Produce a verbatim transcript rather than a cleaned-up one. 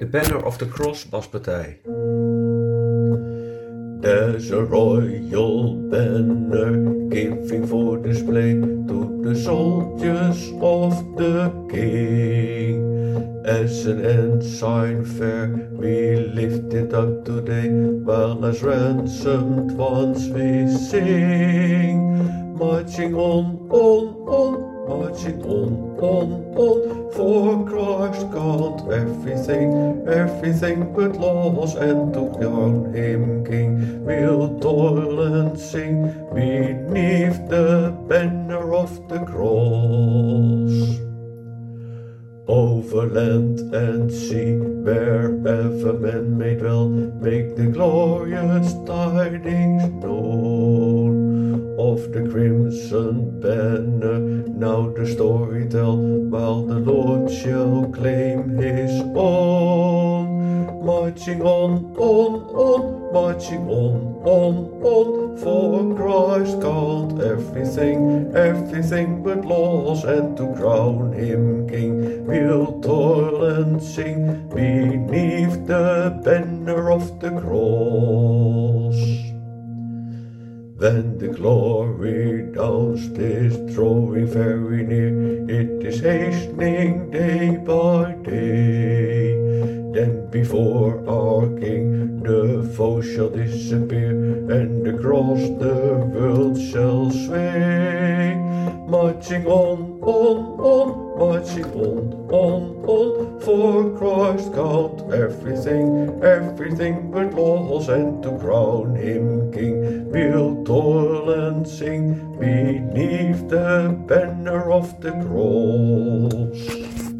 The Banner of the Cross waspartij. There's a royal banner giving for display to the soldiers of the king. As an ensign fair we lift it up today, while as ransomed ones we sing. Marching on, on, on, marching on, on, on, for Christ count everything, everything but loss, and to crown him king. We'll toil and sing beneath the banner of the cross. Over land and sea, wherever men may dwell, make the glorious tidings known. Of the crimson banner now the story tell, while the Lord shall claim his own. Marching on, on, on, marching on, on, on, for Christ count everything, everything but loss, and to crown him king. We'll toil and sing beneath the banner of the cross. When the glory dawns, 'tis drawing very near, it is hastening day by day. Then before our King the foe shall disappear, and across the world shall sway. Marching on, on, on, marching on, on, on, for Christ count everything, everything but loss, and to crown him king. We'll toil and sing beneath the banner of the cross.